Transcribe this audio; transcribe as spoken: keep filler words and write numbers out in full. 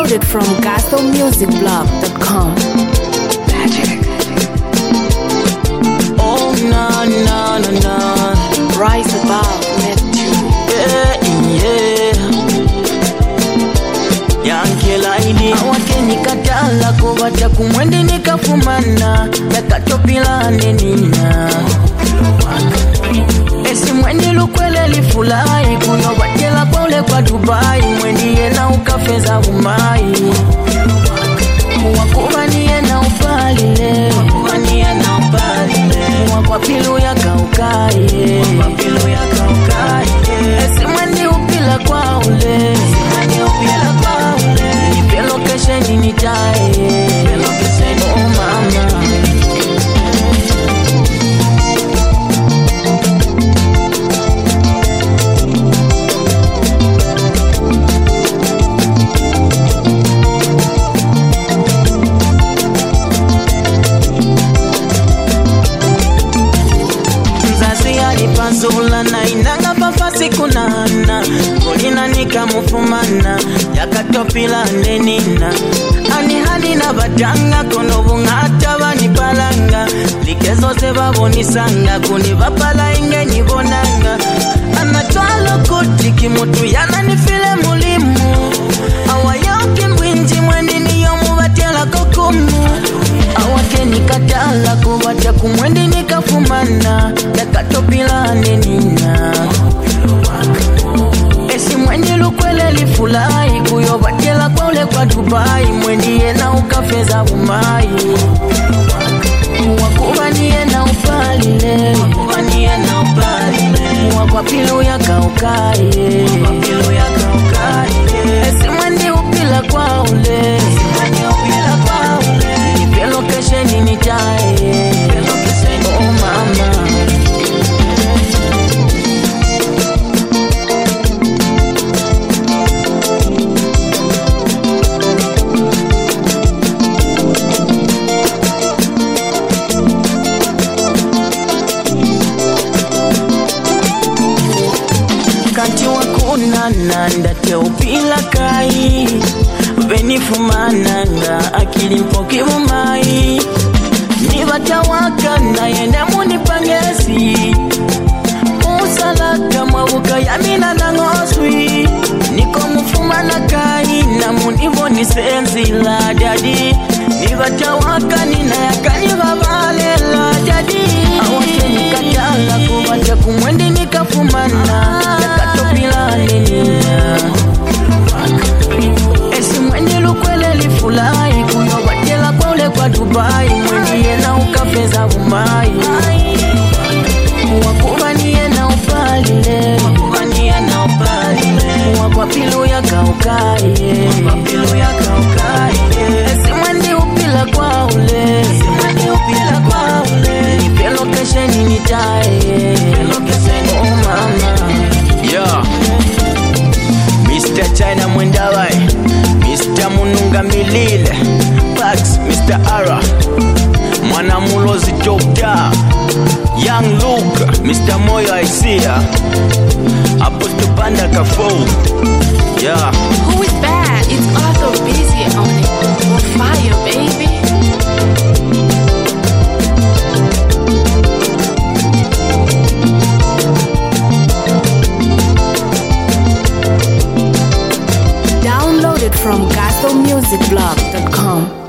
Downloaded from gospel music blog dot com. Magic. Oh na na na na. Rise above Neptune. Yeah yeah. Yanke laini awake nikatala kubacha kumwende nikafumana yakatopila nenina. Esi mwendi lukwele lifulai kuyo batela kwa ule kwa Dubai mwendi yena ukafeza umai wakubani yena upalile wakubani yena upalile wakwapilu ya kaukai wakwapilu ya kaukai esi mwendi upila kwa ule esi mwendi upila kwa ule nipe location nitae nipe location oh mama. Zula na inanga pafasi kunana Kulina nika mufumana Yakatopila nenina Ani hadi na batanga Konobu ngata bani palanga Likezo seba bonisanga Kuni vapala inge nibonanga Anatwalo kuti kimutu yana nifile mulimu Awayoki mwinji mwendi niyomu batela kokumu Awake nikatala kubacha kumwendi nikafumana Yakatopila nenina Esi mwendi lukwele lifulai Kuyo batela kwa ule kwa Dubai Mwendi yena ukafeza umai Wakubani yena upalile Wakubani yena upalile Wakwapilu ya kaukai Wakwapilu ya kaukai Esi mwendi upila kwa ule Esi mwendi upila kwa ule Nipe location nitae Nipe location oh mama. Kanti wakunana ndate upila kai Venifumananga akili mpoki mumai Nibatawaka na yende munipangesi Musalaka mabuka yamina na ngoswi Niko mufumana kai na munivo nisenzila jadi Nibatawaka nina yakani babalela jadi Awake nikatala kubacha kumwendi nikafumana Yakatopila nenina Esi mwendi lukwele lifulai Kuyo batela kwa ule kwa Dubai Mwendi yena ukafeza umai Wakubani yena upalile Wakubani yena upalile Wakwapilu ya kaukai Wakwapilu ya kaukai Esi mwendi upila kwa ule Esi mwendi upila kwa ule Nipe location nitae Nipe location oh mama. Yeah Mister China Mwendawai Mister Mununga Milile Pax Mister Ara Mwana Mulozi Doctor Young Luke Mister Moyo Aisia Apostle Panda Kafo. Yeah. Who is bad? It's Arthur Busy on it. On fire, baby. Downloaded from gospel music blog dot com.